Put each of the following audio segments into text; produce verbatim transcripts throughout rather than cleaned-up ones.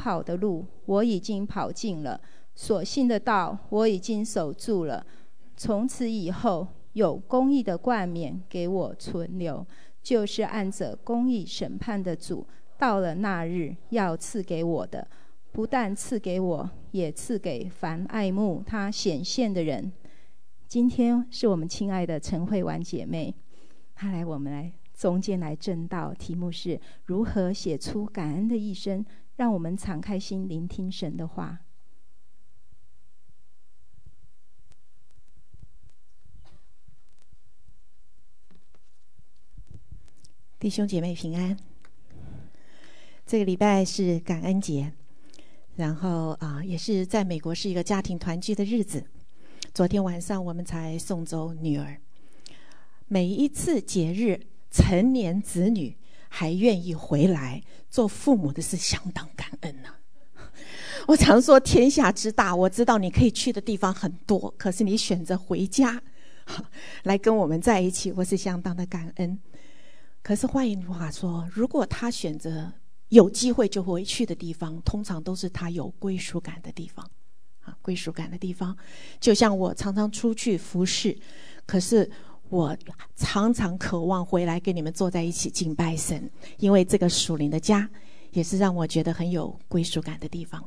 跑的路我已经跑尽了，所信的道我已经守住了。从此以后，有公义的冠冕给我存留，就是按着公义审判的主，到了那日要赐给我的，不但赐给我，也赐给凡爱慕他显现的人。今天是我们亲爱的陈慧婉姐妹，她来我们来中间来证道，题目是如何写出感恩的一生。让我们敞开心聆听神的话。 弟兄姐妹平安。这个礼拜是感恩节，然后啊，也是在美国是一个家庭团聚的日子。昨天晚上我们才送走女儿。每一次节日，成年子女还愿意回来，做父母的是相当感恩啊。我常说天下之大，我知道你可以去的地方很多，可是你选择回家来跟我们在一起，我是相当的感恩。可是换句话说，如果他选择有机会就回去的地方，通常都是他有归属感的地方啊，归属感的地方。就像我常常出去服侍，可是我常常渴望回来跟你们坐在一起敬拜神，因为这个属灵的家也是让我觉得很有归属感的地方。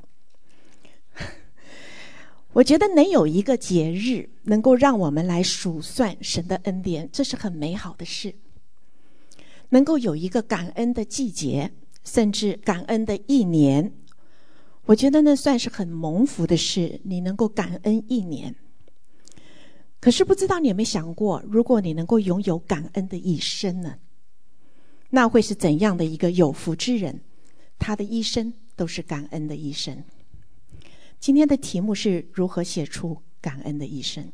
我觉得能有一个节日能够让我们来数算神的恩典，这是很美好的事。能够有一个感恩的季节，甚至感恩的一年，我觉得那算是很蒙福的事，你能够感恩一年。可是不知道你有没有想过，如果你能够拥有感恩的一生呢？那会是怎样的一个有福之人，他的一生都是感恩的一生。今天的题目是如何写出感恩的一生。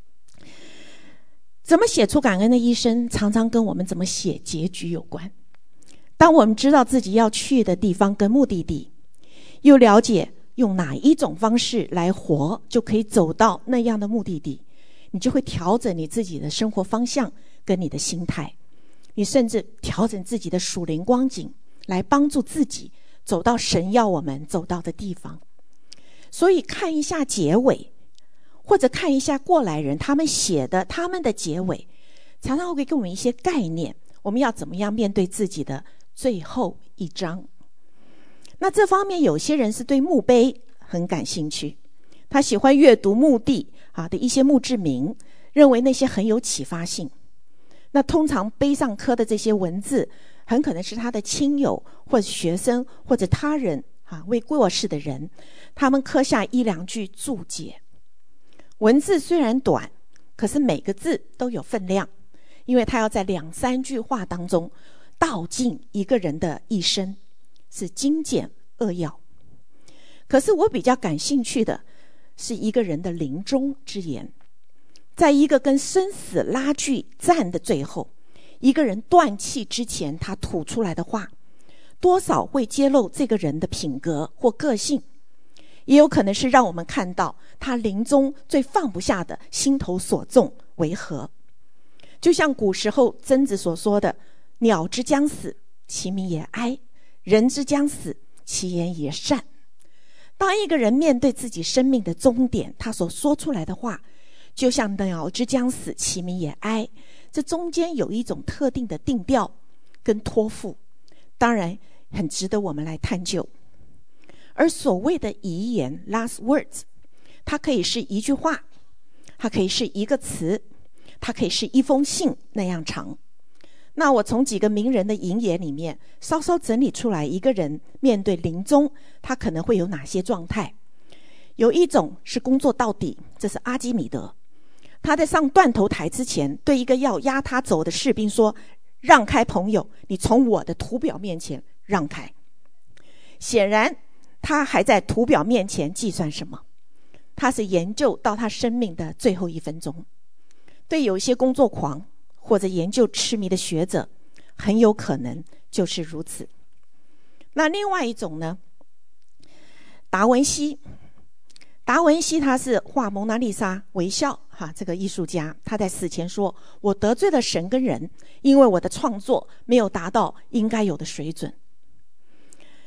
怎么写出感恩的一生，常常跟我们怎么写结局有关。当我们知道自己要去的地方跟目的地，又了解用哪一种方式来活就可以走到那样的目的地，你就会调整你自己的生活方向跟你的心态，你甚至调整自己的属灵光景，来帮助自己走到神要我们走到的地方。所以看一下结尾，或者看一下过来人他们写的他们的结尾，常常会给我们一些概念，我们要怎么样面对自己的最后一章。那这方面有些人是对墓碑很感兴趣，他喜欢阅读墓地啊的一些墓志铭，认为那些很有启发性。那通常碑上刻的这些文字，很可能是他的亲友或者学生或者他人啊为过世的人，他们刻下一两句注解。文字虽然短，可是每个字都有分量，因为他要在两三句话当中道尽一个人的一生，是精简扼要。可是我比较感兴趣的是一个人的临终之言，在一个跟生死拉锯战的最后，一个人断气之前他吐出来的话，多少会揭露这个人的品格或个性，也有可能是让我们看到他临终最放不下的心头所重为何。就像古时候曾子所说的，鸟之将死，其鸣也哀；人之将死，其言也善。当一个人面对自己生命的终点，他所说出来的话，就像鸟之将死，其鸣也哀，这中间有一种特定的定调跟托付，当然很值得我们来探究。而所谓的遗言 last words， 它可以是一句话，它可以是一个词，它可以是一封信那样长。那我从几个名人的引言里面稍稍整理出来，一个人面对临终他可能会有哪些状态。有一种是工作到底，这是阿基米德，他在上断头台之前对一个要押他走的士兵说，让开朋友，你从我的图表面前让开。显然他还在图表面前计算什么，他是研究到他生命的最后一分钟。对有一些工作狂或者研究痴迷的学者，很有可能就是如此。那另外一种呢，达文西，达文西他是画蒙娜丽莎微笑哈，这个艺术家，他在死前说，我得罪了神跟人，因为我的创作没有达到应该有的水准。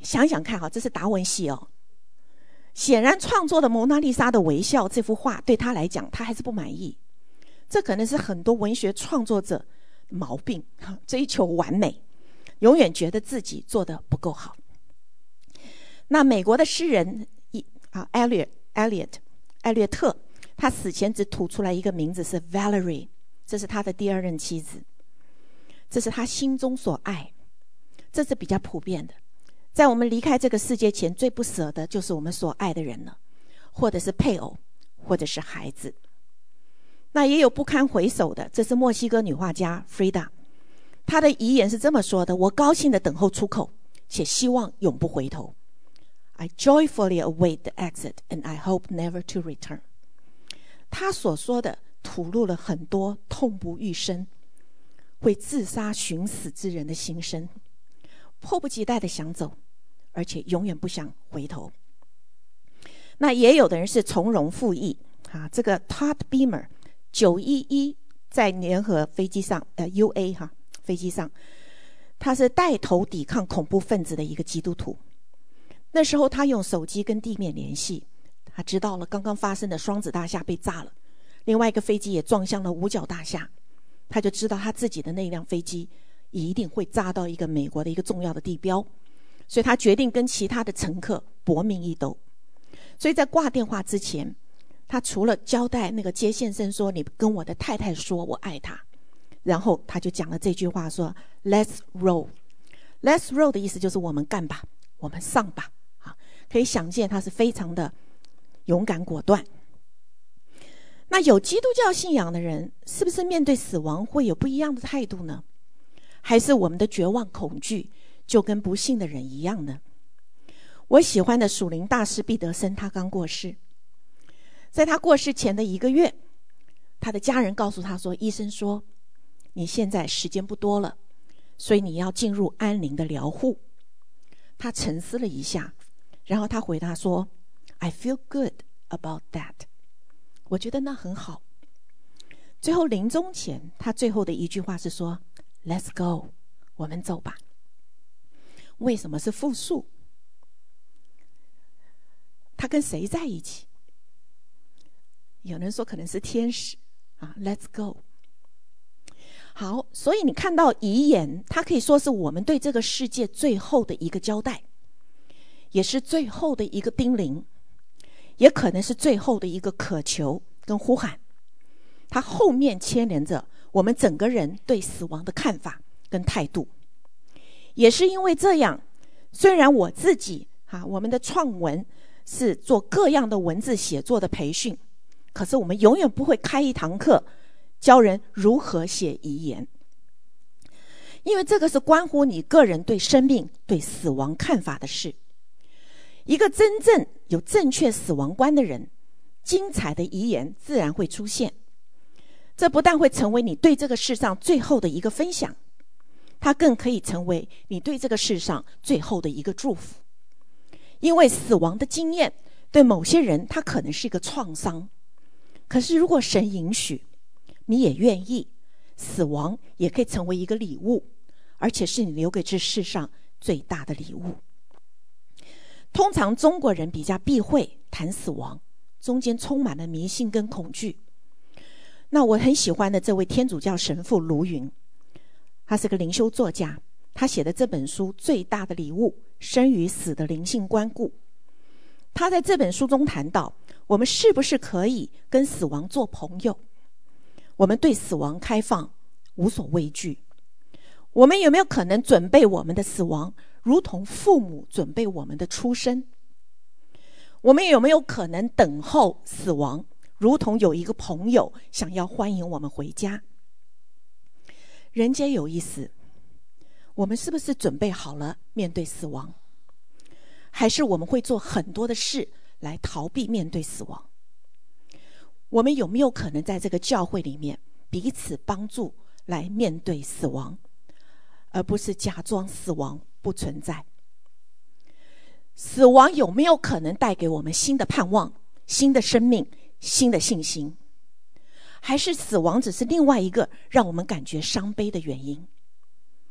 想想看哈，这是达文西哦。显然创作的蒙娜丽莎的微笑这幅画对他来讲，他还是不满意。这可能是很多文学创作者毛病，追求完美，永远觉得自己做得不够好。那美国的诗人啊，艾略艾略特艾略特，他死前只吐出来一个名字是 Valerie， 这是他的第二任妻子，这是他心中所爱，这是比较普遍的。在我们离开这个世界前，最不舍的就是我们所爱的人了，或者是配偶，或者是孩子。那也有不堪回首的，这是墨西哥女画家 Frida， 她的遗言是这么说的：我高兴地等候出口，且希望永不回头。I joyfully await the exit, and I hope never to return。 她所说的吐露了很多痛不欲生、会自杀寻死之人的心声，迫不及待地想走，而且永远不想回头。那也有的人是从容赴义啊，这个 Todd Beamer 九一一在联合飞机上，呃 U A 哈飞机上，他是带头抵抗恐怖分子的一个基督徒。那时候他用手机跟地面联系，他知道了刚刚发生的双子大厦被炸了，另外一个飞机也撞向了五角大厦，他就知道他自己的那辆飞机一定会炸到一个美国的一个重要的地标，所以他决定跟其他的乘客搏命一斗。所以在挂电话之前，他除了交代那个接线生说你跟我的太太说我爱她，然后他就讲了这句话说 Let's roll。 Let's roll 的意思就是我们干吧，我们上吧。可以想见他是非常的勇敢果断。那有基督教信仰的人，是不是面对死亡会有不一样的态度呢？还是我们的绝望恐惧就跟不信的人一样呢？我喜欢的属灵大师毕德森，他刚过世，在他过世前的一个月，他的家人告诉他说，医生说你现在时间不多了，所以你要进入安宁的疗护。他沉思了一下，然后他回答说 I feel good about that， 我觉得那很好。最后临终前，他最后的一句话是说 Let's go， 我们走吧。为什么是复数？他跟谁在一起？有人说可能是天使啊 Let's go。 好，所以你看到遗言，它可以说是我们对这个世界最后的一个交代，也是最后的一个叮咛，也可能是最后的一个渴求跟呼喊。它后面牵连着我们整个人对死亡的看法跟态度。也是因为这样，虽然我自己啊，我们的创文是做各样的文字写作的培训，可是我们永远不会开一堂课教人如何写遗言，因为这个是关乎你个人对生命对死亡看法的事。一个真正有正确死亡观的人，精彩的遗言自然会出现。这不但会成为你对这个世上最后的一个分享，它更可以成为你对这个世上最后的一个祝福。因为死亡的经验对某些人它可能是一个创伤，可是如果神允许，你也愿意，死亡也可以成为一个礼物，而且是你留给这世上最大的礼物。通常中国人比较避讳谈死亡，中间充满了迷信跟恐惧。那我很喜欢的这位天主教神父卢云，他是个灵修作家，他写的这本书《最大的礼物：生与死的灵性关顾》，他在这本书中谈到，我们是不是可以跟死亡做朋友？我们对死亡开放，无所畏惧。我们有没有可能准备我们的死亡，如同父母准备我们的出生？我们有没有可能等候死亡，如同有一个朋友想要欢迎我们回家？人皆有一死，我们是不是准备好了面对死亡？还是我们会做很多的事来逃避面对死亡？我们有没有可能在这个教会里面彼此帮助来面对死亡，而不是假装死亡不存在？死亡有没有可能带给我们新的盼望、新的生命、新的信心？还是死亡只是另外一个让我们感觉伤悲的原因？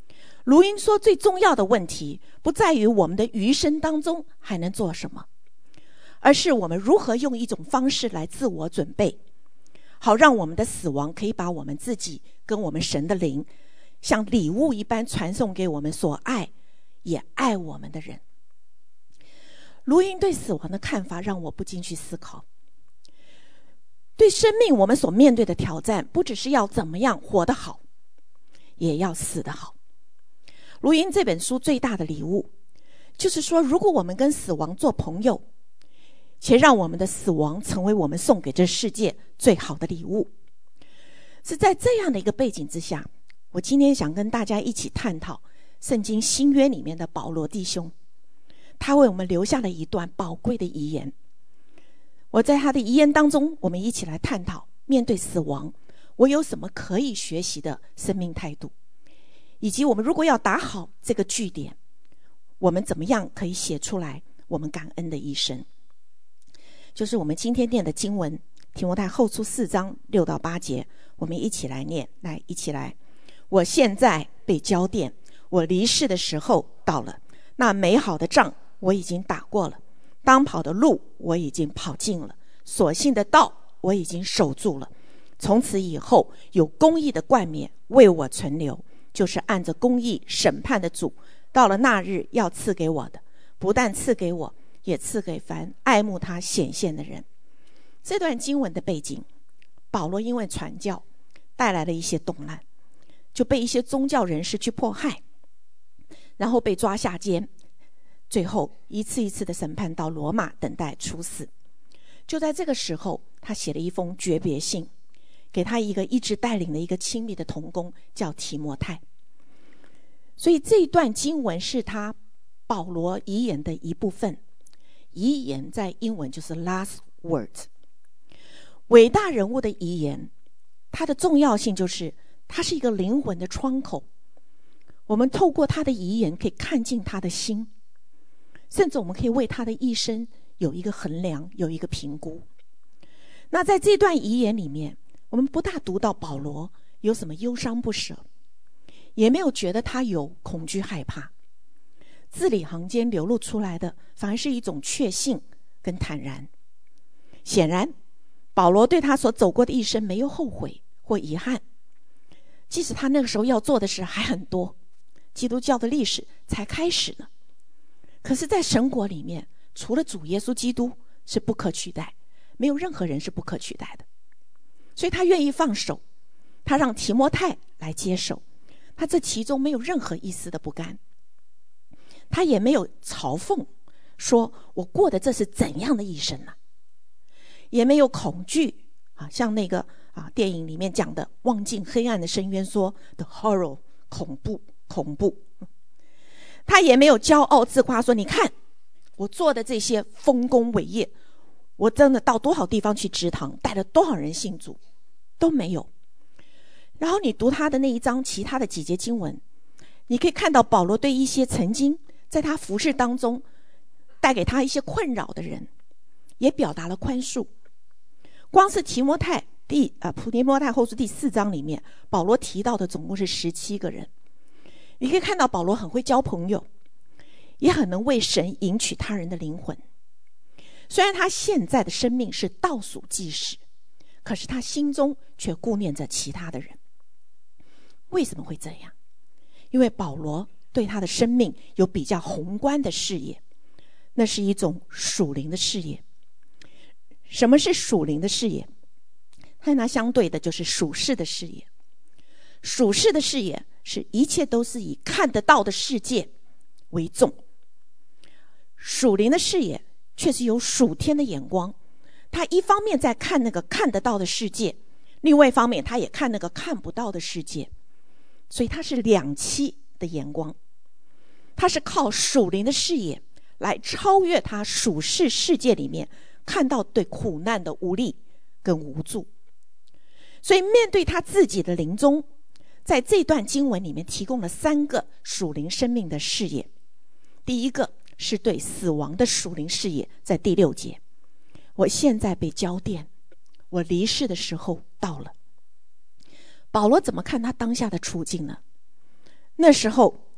卢英说，最重要的问题不在于我们的余生当中还能做什么，而是我们如何用一种方式来自我准备，好让我们的死亡可以把我们自己跟我们神的灵像礼物一般传送给我们所爱也爱我们的人。卢英对死亡的看法让我不禁去思考，对生命我们所面对的挑战，不只是要怎么样活得好，也要死得好。卢英这本书最大的礼物，就是说，如果我们跟死亡做朋友，且让我们的死亡成为我们送给这世界最好的礼物。是在这样的一个背景之下，我今天想跟大家一起探讨圣经新约里面的保罗弟兄，他为我们留下了一段宝贵的遗言。我在他的遗言当中，我们一起来探讨面对死亡，我有什么可以学习的生命态度，以及我们如果要打好这个句点，我们怎么样可以写出来我们感恩的一生。就是我们今天念的经文，提摩太后书四章六到八节，我们一起来念，来一起来。我现在被交奠，我离世的时候到了，那美好的仗我已经打过了，当跑的路我已经跑尽了，所信的道我已经守住了。从此以后，有公义的冠冕为我存留，就是按着公义审判的主，到了那日要赐给我的，不但赐给我，也赐给凡爱慕他显现的人。这段经文的背景，保罗因为传教带来了一些动乱，就被一些宗教人士去迫害，然后被抓下监，最后一次一次的审判到罗马，等待处死。就在这个时候，他写了一封诀别信，给他一个一直带领的一个亲密的同工，叫提摩太。所以这一段经文是他保罗遗言的一部分。遗言在英文就是 last word。 伟大人物的遗言，它的重要性就是它是一个灵魂的窗口，我们透过他的遗言可以看进他的心，甚至我们可以为他的一生有一个衡量，有一个评估。那在这段遗言里面，我们不大读到保罗有什么忧伤不舍，也没有觉得他有恐惧害怕，字里行间流露出来的反而是一种确信跟坦然。显然保罗对他所走过的一生没有后悔或遗憾，即使他那个时候要做的事还很多，基督教的历史才开始呢。可是在神国里面，除了主耶稣基督是不可取代，没有任何人是不可取代的。所以他愿意放手，他让提摩太来接手，他这其中没有任何一丝的不甘，他也没有嘲讽说我过的这是怎样的一生啊，也没有恐惧啊，像那个啊电影里面讲的望进黑暗的深渊说 The horror 恐怖恐怖。他也没有骄傲自夸说你看我做的这些丰功伟业，我真的到多少地方去植堂，带了多少人信主，都没有。然后你读他的那一章其他的几节经文，你可以看到保罗对一些曾经在他服事当中带给他一些困扰的人也表达了宽恕。光是提摩太第啊提摩太后书第四章里面，保罗提到的总共是十七个人。你可以看到保罗很会交朋友，也很能为神赢取他人的灵魂。虽然他现在的生命是倒数计时，可是他心中却顾念着其他的人。为什么会这样？因为保罗对他的生命有比较宏观的视野，那是一种属灵的视野。什么是属灵的视野？和它相对的就是属世的视野。属世的视野是一切都是以看得到的世界为重，属灵的视野却是有属天的眼光。他一方面在看那个看得到的世界，另外一方面他也看那个看不到的世界，所以他是两栖的眼光。他是靠属灵的视野来超越他属世世界里面看到对苦难的无力跟无助。所以面对他自己的临终，在这段经文里面提供了三个属灵生命的视野。第一个是对死亡的属灵视野，在第六节，我现在被交奠，我离世的时候到了。保罗怎么看他当下的处境呢？那时候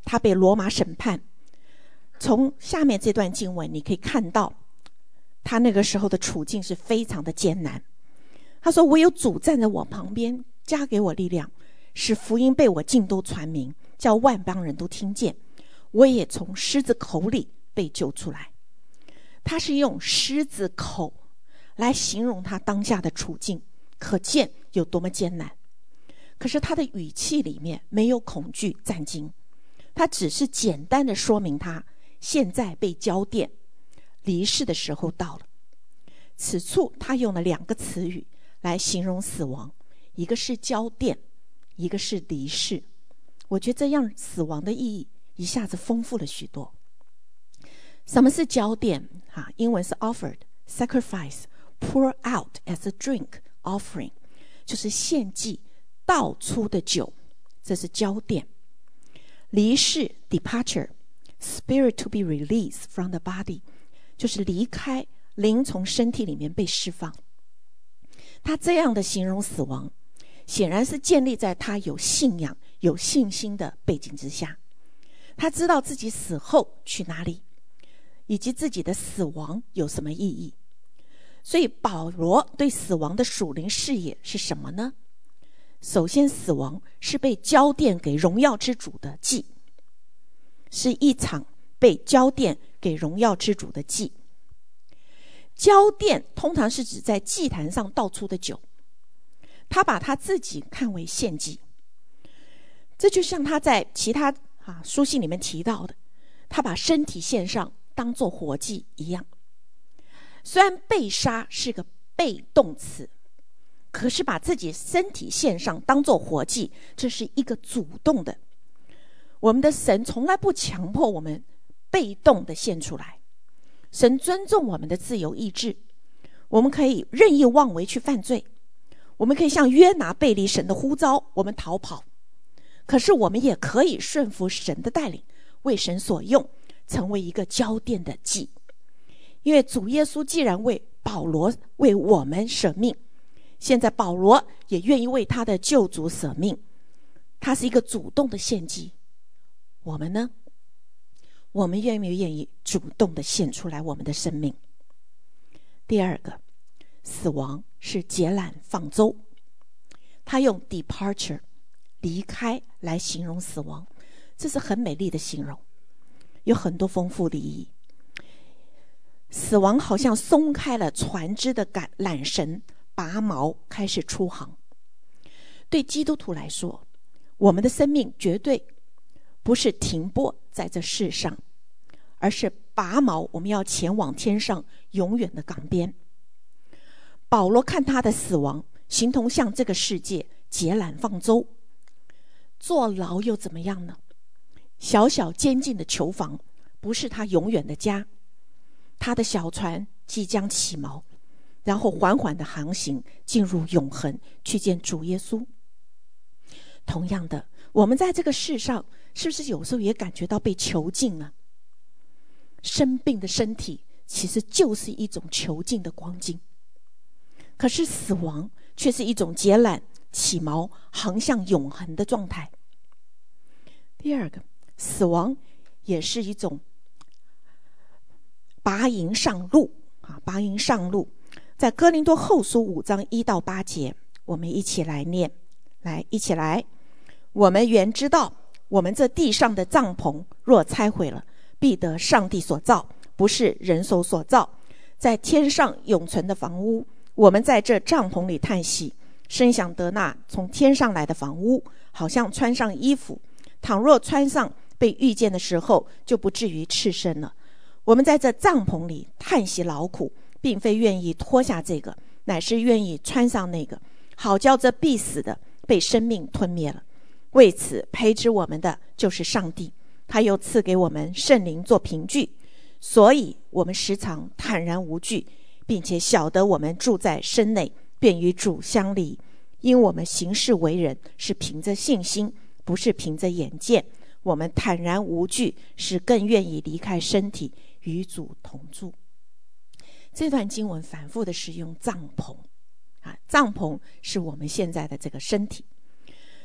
他被罗马审判。从下面这段经文你可以看到他那个时候的处境是非常的艰难。他说，我有主站在我旁边，加给我力量，使福音被我尽都传明，叫万邦人都听见。我也从狮子口里被救出来。他是用狮子口来形容他当下的处境，可见有多么艰难。可是他的语气里面没有恐惧战惊，他只是简单的说明他现在被交奠，离世的时候到了。此处他用了两个词语来形容死亡，一个是交奠，一个是离世。我觉得这样死亡的意义一下子丰富了许多。什么是交奠？啊，英文是 offered, sacrifice, pour out as a drink, offering， 就是献祭倒出的酒，这是交奠。离世 departure, spirit to be released from the body， 就是离开，灵从身体里面被释放。他这样的形容死亡，显然是建立在他有信仰有信心的背景之下。他知道自己死后去哪里，以及自己的死亡有什么意义。所以保罗对死亡的属灵视野是什么呢？首先，死亡是被交奠给荣耀之主的祭，是一场被交奠给荣耀之主的祭。交奠通常是指在祭坛上倒出的酒，他把他自己看为献祭。这就像他在其他啊书信里面提到的，他把身体献上当作活祭一样。虽然被杀是个被动词，可是把自己身体献上当作活祭，这是一个主动的。我们的神从来不强迫我们被动的献出来，神尊重我们的自由意志。我们可以任意妄为去犯罪，我们可以像约拿背离神的呼召，我们逃跑。可是我们也可以顺服神的带领，为神所用，成为一个交奠的祭。因为主耶稣既然为保罗为我们舍命，现在保罗也愿意为他的救主舍命，他是一个主动的献祭。我们呢？我们愿不愿意主动的献出来我们的生命？第二个，死亡是结揽放舟，他用 departure 离开来形容死亡，这是很美丽的形容，有很多丰富的意义。死亡好像松开了船只的杆缆绳，拔锚开始出航。对基督徒来说，我们的生命绝对不是停泊在这世上，而是拔锚，我们要前往天上永远的港边。保罗看他的死亡形同向这个世界结揽放舟。坐牢又怎么样呢？小小监禁的囚房不是他永远的家，他的小船即将起锚，然后缓缓的航行进入永恒，去见主耶稣。同样的，我们在这个世上是不是有时候也感觉到被囚禁呢？生病的身体其实就是一种囚禁的光景，可是死亡却是一种结揽起锚航向永恒的状态。第二个，死亡也是一种拔营上路啊，拔营上路。在哥林多后书五章一到八节，我们一起来念，来，一起来。我们原知道，我们这地上的帐篷若拆毁了，必得上帝所造，不是人手所造，在天上永存的房屋。我们在这帐篷里叹息，深想得那从天上来的房屋，好像穿上衣服，倘若穿上，被遇见的时候，就不至于赤身了。我们在这帐篷里叹息劳苦，并非愿意脱下这个，乃是愿意穿上那个，好叫这必死的被生命吞灭了。为此培植我们的就是上帝，他又赐给我们圣灵做凭据，所以我们时常坦然无惧，并且晓得我们住在身内，便与主相离。因我们行事为人是凭着信心，不是凭着眼见。我们坦然无惧，是更愿意离开身体，与主同住。这段经文反复的使用帐篷啊，帐篷是我们现在的这个身体。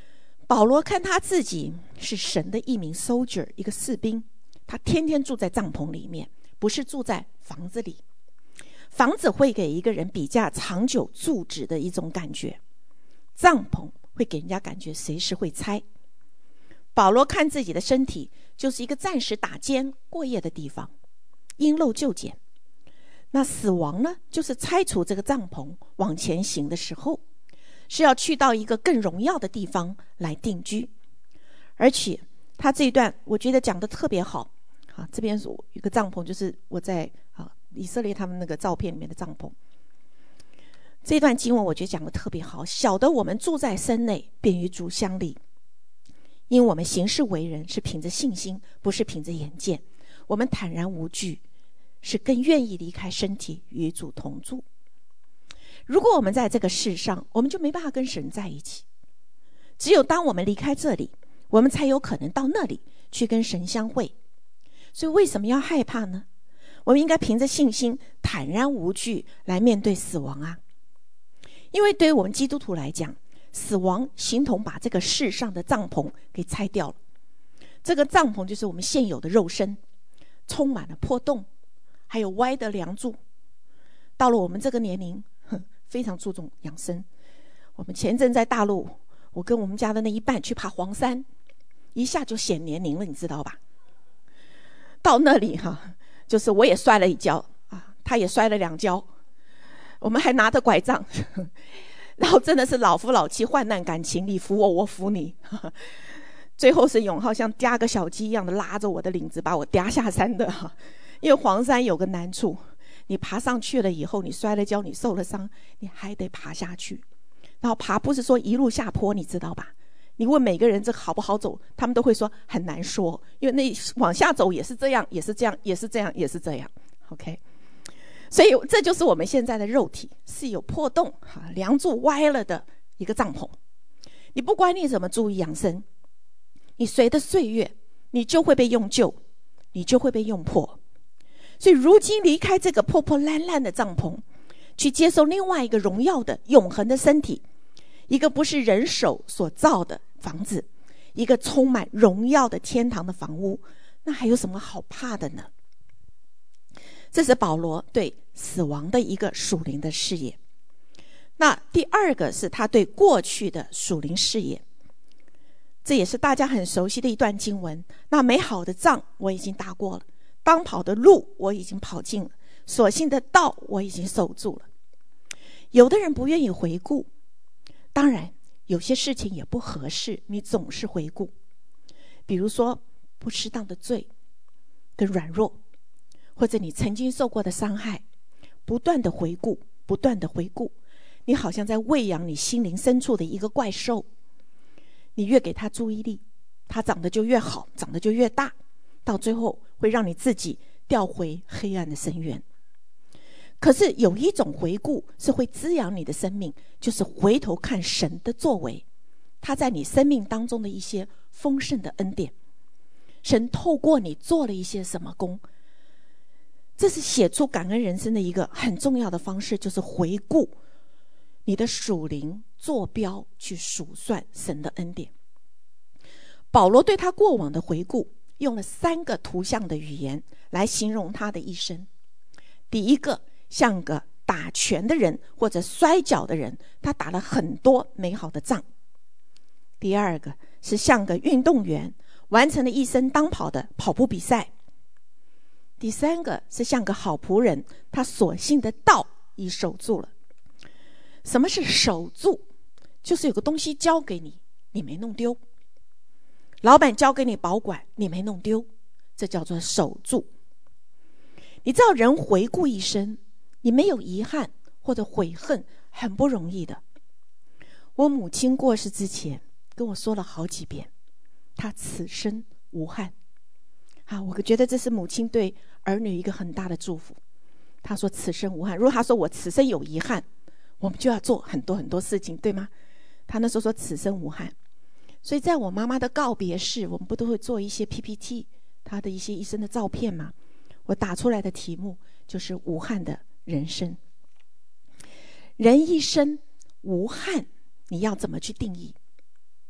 保罗看他自己是神的一名 soldier， 一个士兵，他天天住在帐篷里面，不是住在房子里。房子会给一个人比较长久住址的一种感觉，帐篷会给人家感觉随时会拆。保罗看自己的身体就是一个暂时打尖过夜的地方，因漏就捡。那死亡呢，就是拆除这个帐篷往前行的时候，是要去到一个更荣耀的地方来定居。而且他这一段我觉得讲得特别好啊，这边有一个帐篷，就是我在啊以色列他们那个照片里面的帐篷。这段经文我觉得讲得特别好，晓得我们住在身内，便与主相离。因我们行事为人是凭着信心，不是凭着眼见。我们坦然无惧，是更愿意离开身体与主同住。如果我们在这个世上，我们就没办法跟神在一起。只有当我们离开这里，我们才有可能到那里去跟神相会。所以为什么要害怕呢？我们应该凭着信心坦然无惧来面对死亡啊。因为对于我们基督徒来讲，死亡形同把这个世上的帐篷给拆掉了。这个帐篷就是我们现有的肉身，充满了破洞，还有歪的梁柱。到了我们这个年龄，非常注重养生。我们前阵在大陆，我跟我们家的那一半去爬黄山，一下就显年龄了，你知道吧？到那里哈，就是我也摔了一跤啊，他也摔了两跤，我们还拿着拐杖，然后真的是老夫老妻，患难感情，你扶我，我扶你。最后是永浩像夹个小鸡一样的拉着我的领子，把我嗲下山的。因为黄山有个难处，你爬上去了以后，你摔了跤，你受了伤，你还得爬下去。然后爬不是说一路下坡，你知道吧？你问每个人这好不好走，他们都会说很难说，因为那往下走也是这样，也是这样，也是这样，也是这样。OK， 所以这就是我们现在的肉体是有破洞、梁柱歪了的一个帐篷。你不管你怎么注意养生，你随着岁月，你就会被用旧，你就会被用破。所以如今离开这个破破烂烂的帐篷，去接受另外一个荣耀的永恒的身体，一个不是人手所造的房子，一个充满荣耀的天堂的房屋，那还有什么好怕的呢？这是保罗对死亡的一个属灵的视野。那第二个是他对过去的属灵视野，这也是大家很熟悉的一段经文。那美好的仗我已经打过了，当跑的路我已经跑尽了，所信的道我已经守住了。有的人不愿意回顾，当然有些事情也不合适你总是回顾，比如说不适当的罪跟软弱，或者你曾经受过的伤害，不断的回顾不断的回顾，你好像在喂养你心灵深处的一个怪兽。你越给他注意力，他长得就越好，长得就越大，到最后会让你自己掉回黑暗的深渊。可是有一种回顾是会滋养你的生命，就是回头看神的作为，他在你生命当中的一些丰盛的恩典，神透过你做了一些什么工。这是写出感恩人生的一个很重要的方式，就是回顾你的属灵坐标，去数算神的恩典。保罗对他过往的回顾用了三个图像的语言来形容他的一生。第一个，像个打拳的人或者摔跤的人，他打了很多美好的仗。第二个是像个运动员，完成了一生当跑的跑步比赛。第三个是像个好仆人，他所信的道已守住了。什么是守住？就是有个东西交给你，你没弄丢。老板交给你保管，你没弄丢，这叫做守住。你知道人回顾一生，你没有遗憾或者悔恨，很不容易的。我母亲过世之前跟我说了好几遍，她此生无憾啊，我觉得这是母亲对儿女一个很大的祝福。她说此生无憾，如果她说我此生有遗憾，我们就要做很多很多事情，对吗？她那时候说此生无憾。所以在我妈妈的告别式，我们不都会做一些 P P T 她的一些一生的照片吗？我打出来的题目就是无憾的人生。人一生无憾，你要怎么去定义？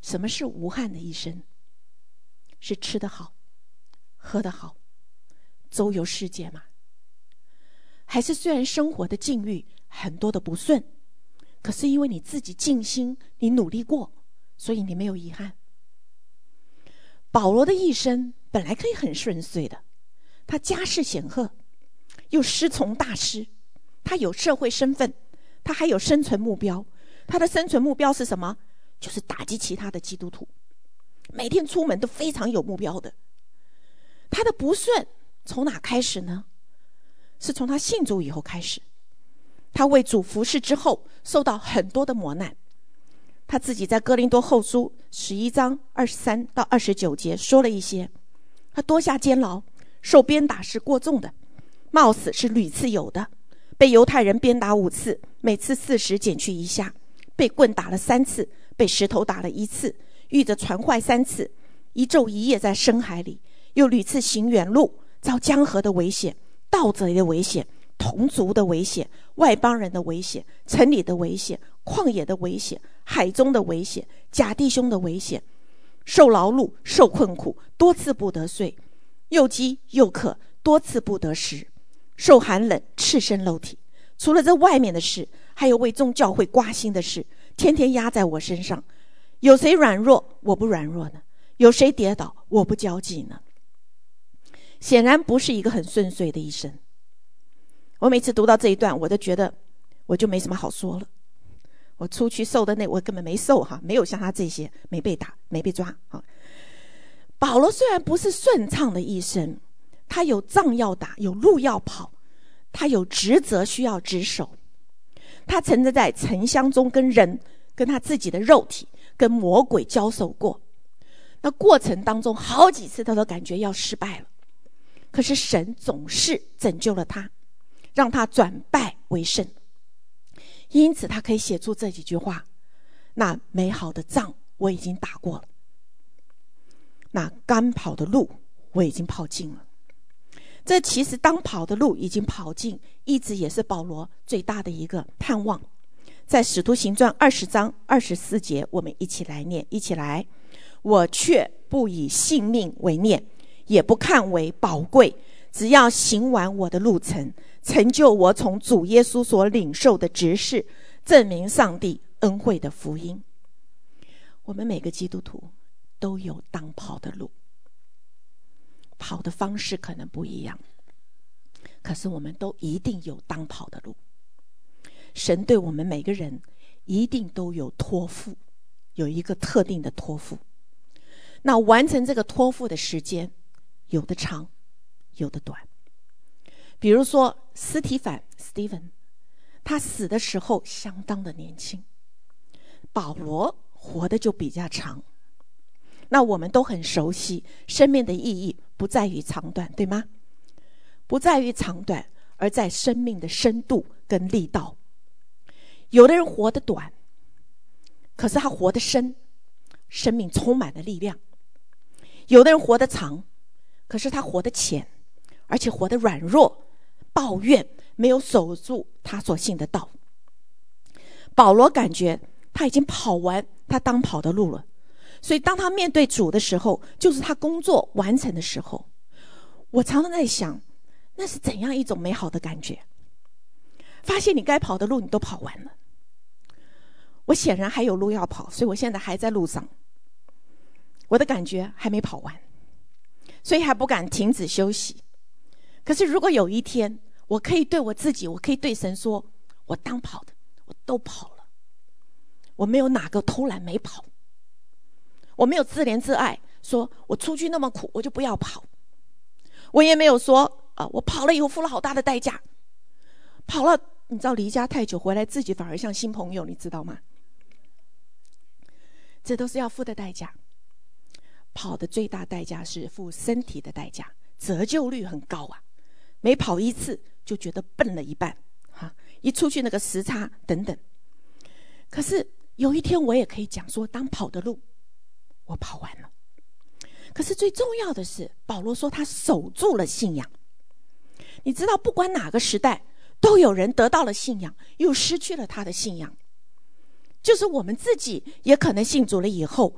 什么是无憾的一生？是吃得好，喝得好，周游世界吗？还是虽然生活的境遇很多的不顺，可是因为你自己尽心，你努力过，所以你没有遗憾？保罗的一生本来可以很顺遂的，他家世显赫，又师从大师，他有社会身份，他还有生存目标。他的生存目标是什么？就是打击其他的基督徒，每天出门都非常有目标的。他的不顺从哪开始呢？是从他信主以后开始。他为主服侍之后，受到很多的磨难。他自己在哥林多后书十一章二十三到二十九节说了一些：他多下监牢，受鞭打是过重的，冒死是屡次有的，被犹太人鞭打五次，每次四十减去一下，被棍打了三次，被石头打了一次，遇着船坏三次，一昼一夜在深海里，又屡次行远路，遭江河的危险，盗贼的危险，同族的危险，外邦人的危险，城里的危险，旷野的危险，海中的危险，假弟兄的危险，受劳碌，受困苦，多次不得睡，又饥又渴，多次不得食，受寒冷，赤身露体。除了这外面的事，还有为众教会挂心的事，天天压在我身上。有谁软弱，我不软弱呢？有谁跌倒，我不焦急呢？显然不是一个很顺遂的一生。我每次读到这一段，我都觉得我就没什么好说了。我出去受的那，我根本没受哈，没有像他这些，没被打，没被抓哈。保罗虽然不是顺畅的一生，他有仗要打，有路要跑，他有职责需要职守。他曾经在沉香中跟人，跟他自己的肉体，跟魔鬼交手过。那过程当中好几次他都感觉要失败了，可是神总是拯救了他，让他转败为胜。因此他可以写出这几句话：那美好的仗我已经打过了，那该跑的路我已经跑尽了。这其实当跑的路已经跑尽，一直也是保罗最大的一个盼望。在使徒行传二十章二十四节，我们一起来念，一起来。我却不以性命为念，也不看为宝贵，只要行完我的路程，成就我从主耶稣所领受的职事，证明上帝恩惠的福音。我们每个基督徒都有当跑的路，跑的方式可能不一样，可是我们都一定有当跑的路。神对我们每个人一定都有托付，有一个特定的托付。那完成这个托付的时间，有的长，有的短。比如说司提反 Stephen， 他死的时候相当的年轻，保罗活得就比较长。那我们都很熟悉，生命的意义不在于长短，对吗？不在于长短，而在生命的深度跟力道。有的人活得短，可是他活得深，生命充满了力量。有的人活得长，可是他活得浅，而且活得软弱，抱怨，没有守住他所信的道。保罗感觉他已经跑完他当跑的路了，所以当他面对主的时候，就是他工作完成的时候。我常常在想，那是怎样一种美好的感觉，发现你该跑的路你都跑完了。我显然还有路要跑，所以我现在还在路上，我的感觉还没跑完，所以还不敢停止休息。可是如果有一天我可以对我自己，我可以对神说，我当跑的我都跑了，我没有哪个偷懒没跑，我没有自怜自爱，说我出去那么苦我就不要跑，我也没有说、呃、我跑了以后付了好大的代价，跑了你知道离家太久回来自己反而像新朋友，你知道吗？这都是要付的代价。跑的最大代价是付身体的代价，折旧率很高啊，每跑一次就觉得笨了一半、啊、一出去那个时差等等。可是有一天我也可以讲说，当跑的路我跑完了。可是最重要的是，保罗说他守住了信仰。你知道不管哪个时代都有人得到了信仰，又失去了他的信仰。就是我们自己也可能信主了以后，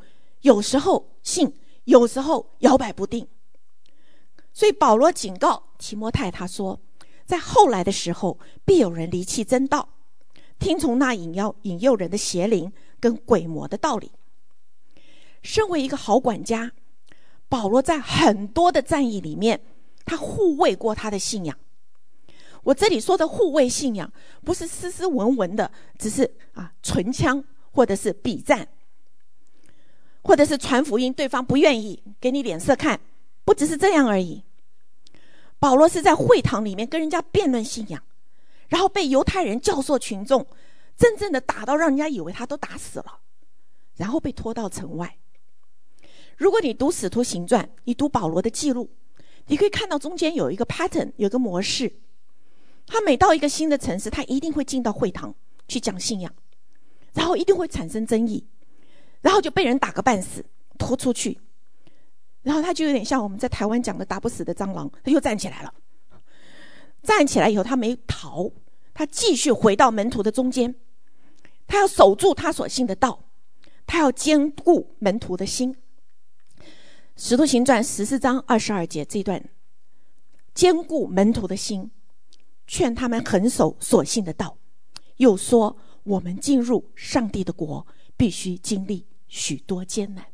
有时候信，有时候摇摆不定。所以保罗警告提摩太，他说在后来的时候必有人离弃真道，听从那引诱引诱人的邪灵跟鬼魔的道理。身为一个好管家，保罗在很多的战役里面，他护卫过他的信仰。我这里说的护卫信仰，不是斯斯文文的，只是啊唇枪，或者是比战，或者是传福音，对方不愿意给你脸色看，不只是这样而已。保罗是在会堂里面跟人家辩论信仰，然后被犹太人教唆群众，真正的打到让人家以为他都打死了，然后被拖到城外。如果你读使徒行传，你读保罗的记录，你可以看到中间有一个 pattern， 有一个模式。他每到一个新的城市，他一定会进到会堂去讲信仰，然后一定会产生争议，然后就被人打个半死，拖出去，然后他就有点像我们在台湾讲的打不死的蟑螂，他又站起来了。站起来以后，他没逃，他继续回到门徒的中间，他要守住他所信的道，他要坚固门徒的心。使徒行传十四章二十二节这一段，坚固门徒的心，劝他们恒守所信的道，又说我们进入上帝的国必须经历许多艰难。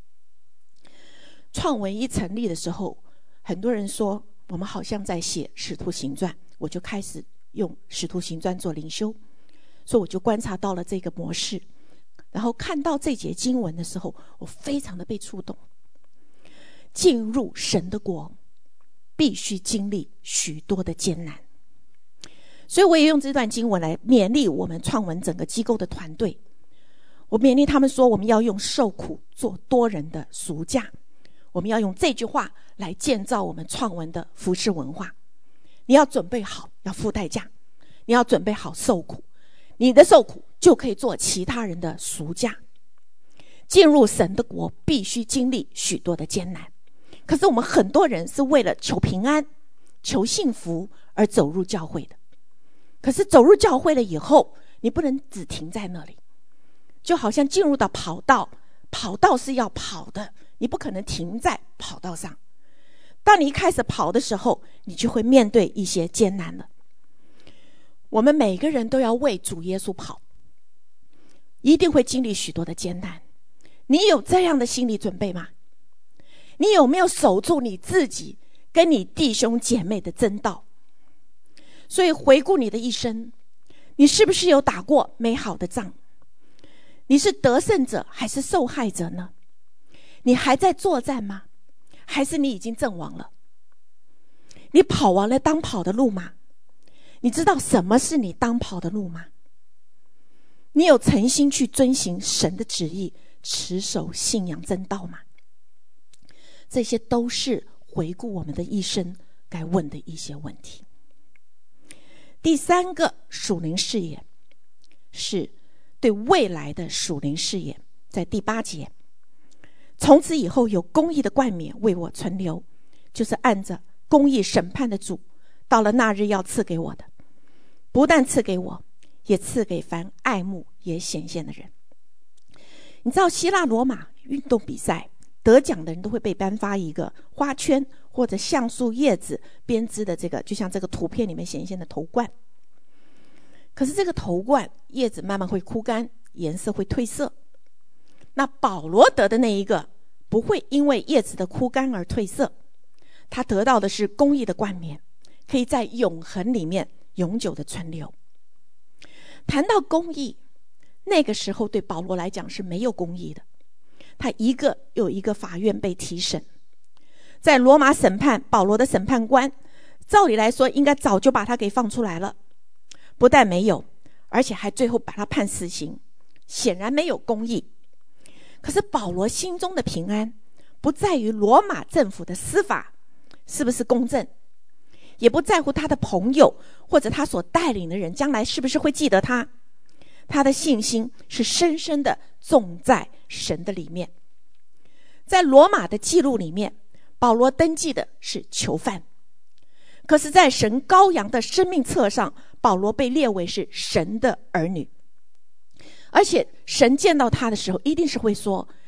创文一成立的时候，很多人说我们好像在写使徒行传，我就开始用使徒行传做灵修，所以我就观察到了这个模式，然后看到这节经文的时候，我非常的被触动。进入神的国必须经历许多的艰难，所以我也用这段经文来勉励我们创文整个机构的团队。我勉励他们说，我们要用受苦做多人的赎价，我们要用这句话来建造我们创文的服事文化。你要准备好要付代价，你要准备好受苦，你的受苦就可以做其他人的赎价。进入神的国必须经历许多的艰难，可是我们很多人是为了求平安、求幸福而走入教会的。可是走入教会了以后，你不能只停在那里，就好像进入到跑道，跑道是要跑的，你不可能停在跑道上。当你一开始跑的时候，你就会面对一些艰难了。我们每个人都要为主耶稣跑，一定会经历许多的艰难。你有这样的心理准备吗？你有没有守住你自己跟你弟兄姐妹的真道？所以回顾你的一生，你是不是有打过美好的仗？你是得胜者还是受害者呢？你还在作战吗？还是你已经阵亡了？你跑完了当跑的路吗？你知道什么是你当跑的路吗？你有诚心去遵行神的旨意，持守信仰真道吗？这些都是回顾我们的一生该问的一些问题。第三个属灵视野是对未来的属灵视野，在第八节，从此以后有公义的冠冕为我存留，就是按着公义审判的主，到了那日要赐给我的，不但赐给我，也赐给凡爱慕也显现的人。你知道希腊罗马运动比赛得奖的人都会被颁发一个花圈或者橡树叶子编织的这个，就像这个图片里面显现的头冠。可是这个头冠叶子慢慢会枯干，颜色会褪色。那保罗得的那一个不会因为叶子的枯干而褪色，他得到的是公义的冠冕，可以在永恒里面永久的存留。谈到公义，那个时候对保罗来讲是没有公义的，他一个又一个法院被提审。在罗马审判保罗的审判官，照理来说应该早就把他给放出来了，不但没有，而且还最后把他判死刑，显然没有公义。可是保罗心中的平安不在于罗马政府的司法是不是公正，也不在乎他的朋友或者他所带领的人将来是不是会记得他。他的信心是深深的种在神的里面。在罗马的记录里面，保罗登记的是囚犯，可是在神羔羊的生命册上，保罗被列为是神的儿女。而且神见到他的时候一定是会说，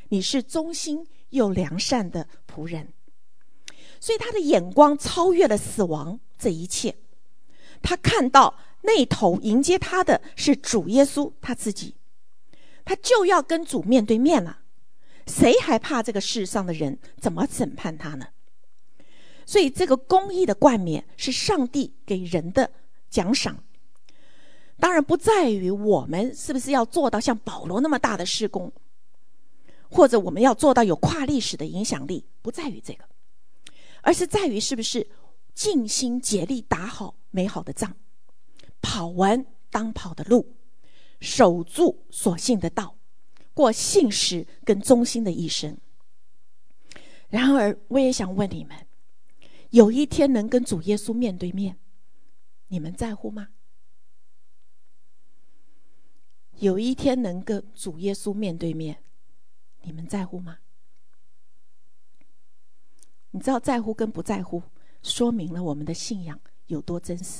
你是忠心又良善的仆人。所以他的眼光超越了死亡这一切，他看到那头迎接他的是主耶稣他自己，他就要跟主面对面了，谁还怕这个世上的人怎么审判他呢？所以这个公义的冠冕是上帝给人的奖赏，当然不在于我们是不是要做到像保罗那么大的事工，或者我们要做到有跨历史的影响力，不在于这个，而是在于是不是尽心竭力打好美好的仗，跑完当跑的路，守住所信的道，过信实跟忠心的一生。然而我也想问你们，有一天能跟主耶稣面对面，你们在乎吗？有一天能跟主耶稣面对面，你们在乎吗？你知道在乎跟不在乎说明了我们的信仰有多真实。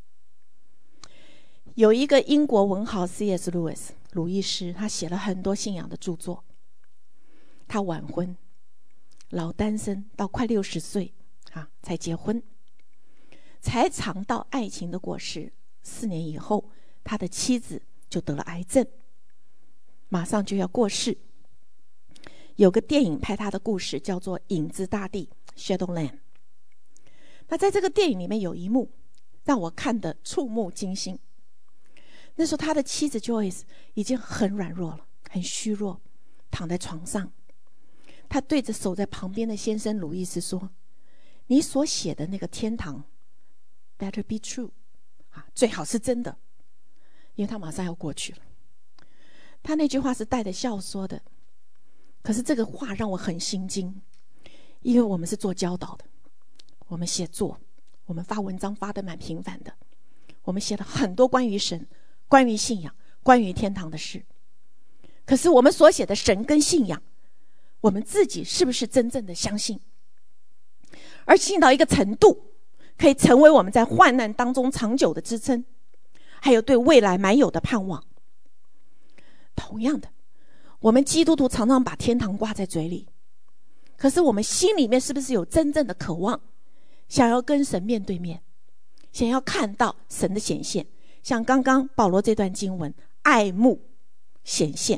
有一个英国文豪 C S Lewis 鲁易斯，他写了很多信仰的著作。他晚婚，老单身到快六十岁啊才结婚，才尝到爱情的果实。四年以后，他的妻子就得了癌症，马上就要过世。有个电影拍他的故事，叫做《影子大地》 Shadowland。 那在这个电影里面有一幕让我看得触目惊心。那时候他的妻子 Joyce 已经很软弱了，很虚弱，躺在床上。他对着守在旁边的先生鲁易斯说，你所写的那个天堂 better be true 啊，最好是真的，因为他马上要过去了。他那句话是带着笑说的，可是这个话让我很心惊，因为我们是做教导的，我们写作，我们发文章发得蛮频繁的，我们写了很多关于神、关于信仰、关于天堂的事。可是我们所写的神跟信仰，我们自己是不是真正的相信？而信到一个程度，可以成为我们在患难当中长久的支撑，还有对未来满有的盼望。同样的，我们基督徒常常把天堂挂在嘴里，可是我们心里面是不是有真正的渴望，想要跟神面对面，想要看到神的显现？像刚刚保罗这段经文，爱慕显现。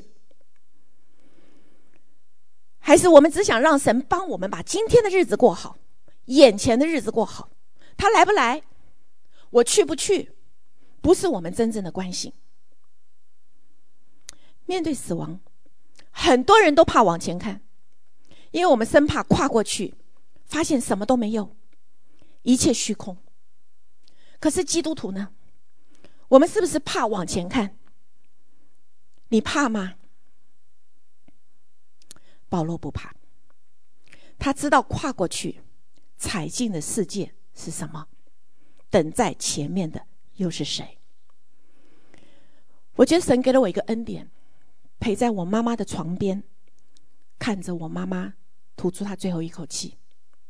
还是我们只想让神帮我们把今天的日子过好，眼前的日子过好，他来不来，我去不去，不是我们真正的关心。面对死亡，很多人都怕往前看，因为我们生怕跨过去发现什么都没有，一切虚空。可是基督徒呢，我们是不是怕往前看？你怕吗？保罗不怕，他知道跨过去踩进的世界是什么，等在前面的又是谁。我觉得神给了我一个恩典，陪在我妈妈的床边，看着我妈妈吐出她最后一口气。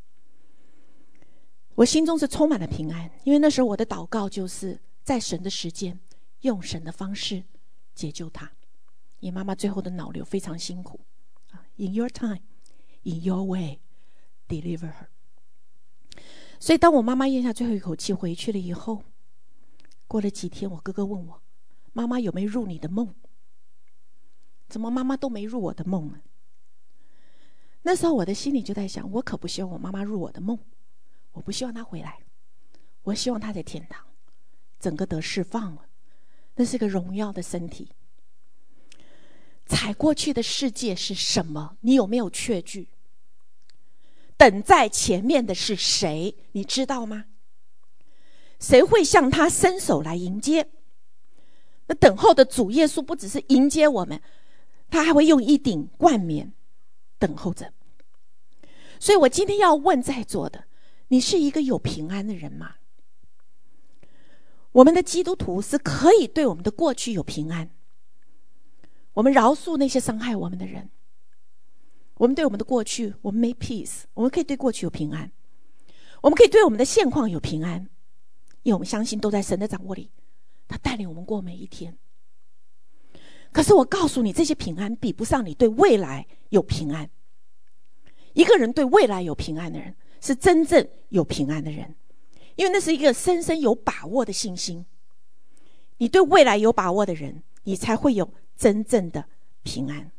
我心中是充满了平安，因为那时候我的祷告就是在神的时间，用神的方式解救她。因为妈妈最后的脑瘤非常辛苦， In your time, in your way, deliver her。 所以当我妈妈咽下最后一口气回去了以后，过了几天，我哥哥问我，妈妈有没有入你的梦？怎么妈妈都没入我的梦呢？那时候我的心里就在想，我可不希望我妈妈入我的梦，我不希望她回来，我希望她在天堂整个得释放了，那是个荣耀的身体。踩过去的世界是什么？你有没有确据？等在前面的是谁？你知道吗？谁会向他伸手来迎接？那等候的主耶稣不只是迎接我们，他还会用一顶冠冕等候着。所以我今天要问在座的，你是一个有平安的人吗？我们的基督徒是可以对我们的过去有平安，我们饶恕那些伤害我们的人，我们对我们的过去我们 make peace， 我们可以对过去有平安，我们可以对我们的现况有平安，因为我们相信都在神的掌握里，他带领我们过每一天。 可是我告诉你，这些平安比不上你对未来有平安。一个人对未来有平安的人，是真正有平安的人，因为那是一个深深有把握的信心。你对未来有把握的人，你才会有真正的平安。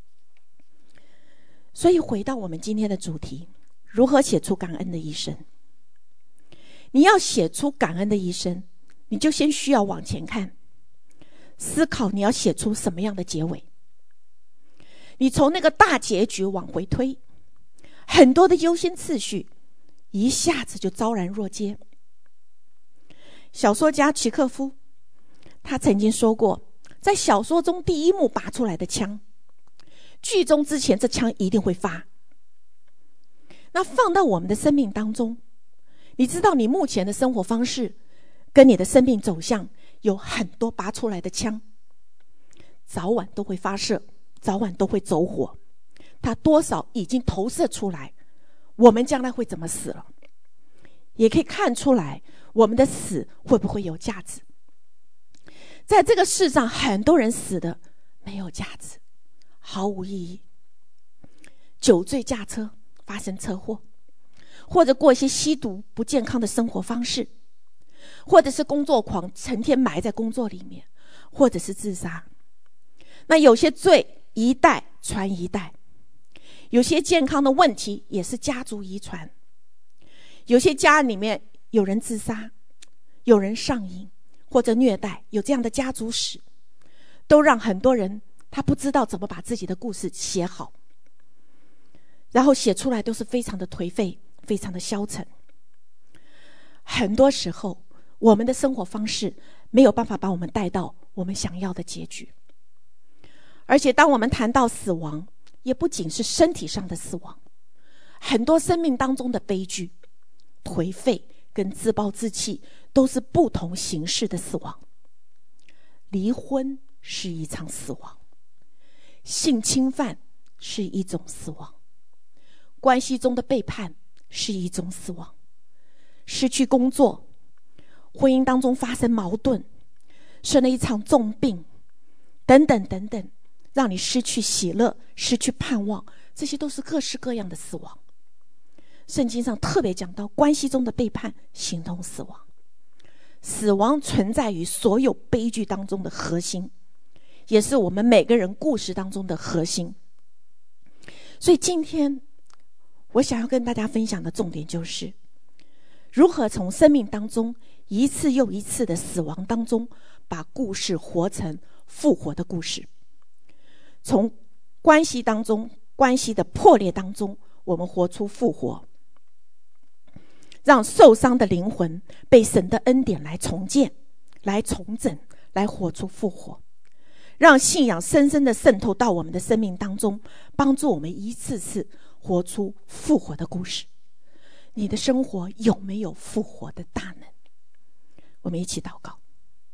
所以回到我们今天的主题，如何写出感恩的一生？你要写出感恩的一生，你就先需要往前看，思考你要写出什么样的结尾。你从那个大结局往回推，很多的优先次序一下子就昭然若揭。小说家契诃夫他曾经说过，在小说中第一幕拔出来的枪，剧中之前这枪一定会发。那放到我们的生命当中，你知道你目前的生活方式跟你的生命走向有很多拔出来的枪，早晚都会发射，早晚都会走火，它多少已经投射出来我们将来会怎么死了，也可以看出来我们的死会不会有价值。在这个世上，很多人死的没有价值，毫无意义。酒醉驾车发生车祸，或者过一些吸毒不健康的生活方式，或者是工作狂成天埋在工作里面，或者是自杀。那有些罪一代传一代，有些健康的问题也是家族遗传，有些家里面有人自杀，有人上瘾或者虐待，有这样的家族史，都让很多人他不知道怎么把自己的故事写好，然后写出来都是非常的颓废，非常的消沉。很多时候我们的生活方式没有办法把我们带到我们想要的结局。而且当我们谈到死亡，也不仅是身体上的死亡，很多生命当中的悲剧、颓废跟自暴自弃都是不同形式的死亡。离婚是一场死亡，性侵犯是一种死亡，关系中的背叛是一种死亡，失去工作，婚姻当中发生矛盾，生了一场重病，等等等等，让你失去喜乐，失去盼望，这些都是各式各样的死亡。圣经上特别讲到关系中的背叛，形同死亡。死亡存在于所有悲剧当中的核心，也是我们每个人故事当中的核心。所以今天我想要跟大家分享的重点就是，如何从生命当中一次又一次的死亡当中，把故事活成复活的故事。从关系当中，关系的破裂当中，我们活出复活，让受伤的灵魂被神的恩典来重建，来重整，来活出复活，让信仰深深的渗透到我们的生命当中，帮助我们一次次活出复活的故事。你的生活有没有复活的大能？我们一起祷告。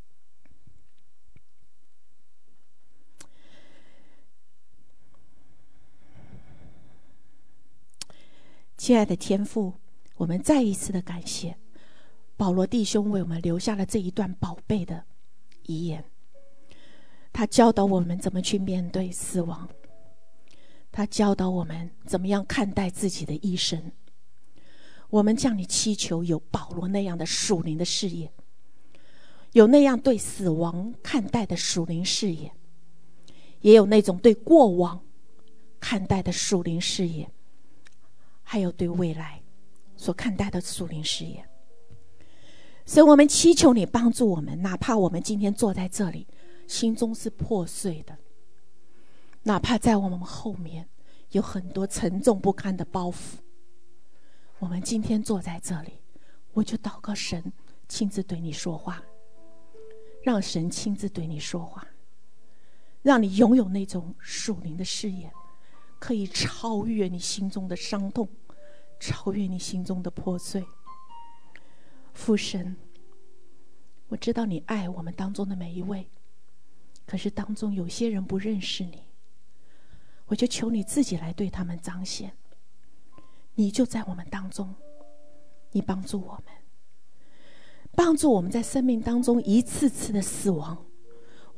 亲爱的天父，我们再一次的感谢保罗弟兄为我们留下了这一段宝贝的遗言。他教导我们怎么去面对死亡，他教导我们怎么样看待自己的一生。我们向你祈求有保罗那样的属灵的视野，有那样对死亡看待的属灵视野，也有那种对过往看待的属灵视野，还有对未来所看待的属灵视野。所以我们祈求你帮助我们，哪怕我们今天坐在这里心中是破碎的，哪怕在我们后面有很多沉重不堪的包袱，我们今天坐在这里，我就祷告神亲自对你说话，让神亲自对你说话，让你拥有那种属灵的视野，可以超越你心中的伤痛，超越你心中的破碎。父神，我知道你爱我们当中的每一位，可是当中有些人不认识你，我就求你自己来对他们彰显。你就在我们当中，你帮助我们，帮助我们在生命当中一次次的死亡，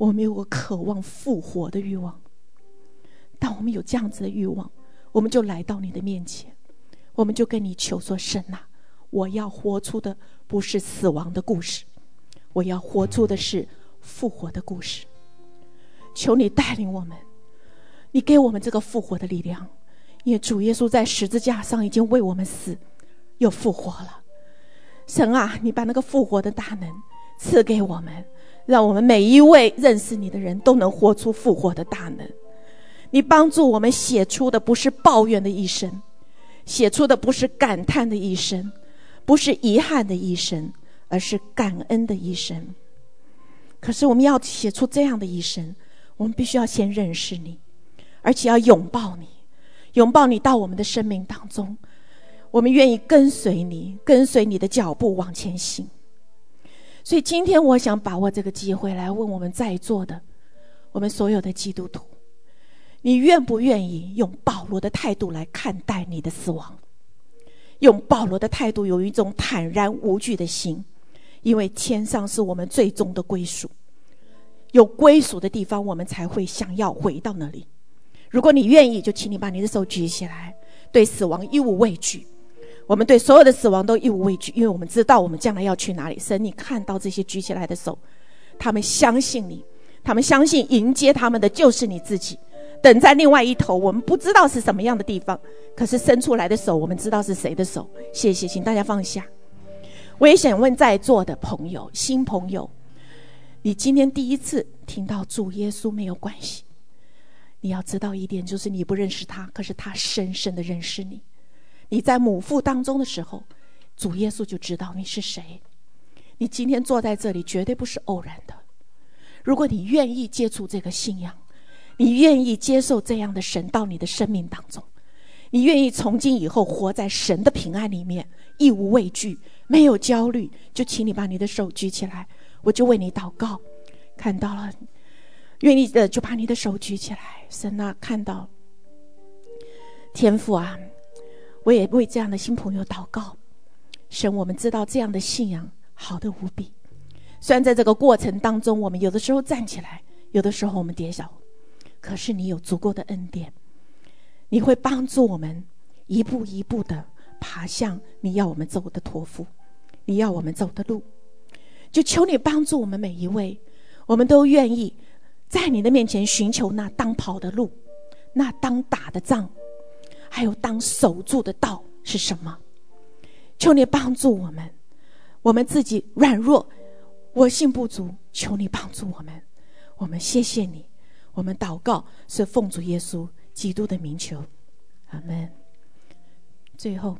我们有个渴望复活的欲望。当我们有这样子的欲望，我们就来到你的面前，我们就跟你求说，神啊，我要活出的不是死亡的故事，我要活出的是复活的故事。求你带领我们，你给我们这个复活的力量，因为主耶稣在十字架上已经为我们死又复活了。神啊，你把那个复活的大能赐给我们，让我们每一位认识你的人都能活出复活的大能。你帮助我们写出的不是抱怨的一生，写出的不是感叹的一生，不是遗憾的一生，而是感恩的一生。可是我们要写出这样的一生，我们必须要先认识你，而且要拥抱你，拥抱你到我们的生命当中。我们愿意跟随你，跟随你的脚步往前行。所以今天我想把握这个机会来问我们在座的，我们所有的基督徒，你愿不愿意用保罗的态度来看待你的死亡？用保罗的态度，有一种坦然无惧的心，因为天上是我们最终的归属，有归属的地方我们才会想要回到那里。如果你愿意，就请你把你的手举起来，对死亡一无畏惧。我们对所有的死亡都一无畏惧，因为我们知道我们将来要去哪里。神，你看到这些举起来的手，他们相信你，他们相信迎接他们的就是你自己。等在另外一头，我们不知道是什么样的地方，可是伸出来的手我们知道是谁的手。谢谢，请大家放下。我也想问在座的朋友，新朋友，你今天第一次听到主耶稣没有关系，你要知道一点，就是你不认识他，可是他深深的认识你。你在母腹当中的时候，主耶稣就知道你是谁。你今天坐在这里绝对不是偶然的。如果你愿意接触这个信仰，你愿意接受这样的神到你的生命当中，你愿意从今以后活在神的平安里面，一无畏惧，没有焦虑，就请你把你的手举起来，我就为你祷告。看到了，愿意的就把你的手举起来。神啊，看到，天父啊，我也为这样的新朋友祷告。神，我们知道这样的信仰好得无比，虽然在这个过程当中我们有的时候站起来，有的时候我们跌倒，可是你有足够的恩典，你会帮助我们一步一步的爬向你要我们走的托付，你要我们走的路。就求你帮助我们每一位，我们都愿意在你的面前寻求那当跑的路，那当打的仗，还有当守住的道是什么。求你帮助我们，我们自己软弱，我信不足，求你帮助我们。我们谢谢你，我们祷告是奉主耶稣基督的名求，阿们。最后，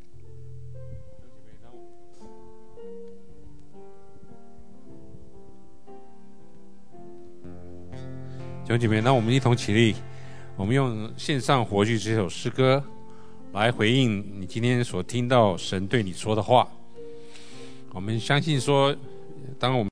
弟兄姐妹，那我们一同起立，我们用线上活剧这首诗歌来回应你今天所听到神对你说的话。我们相信说，当我们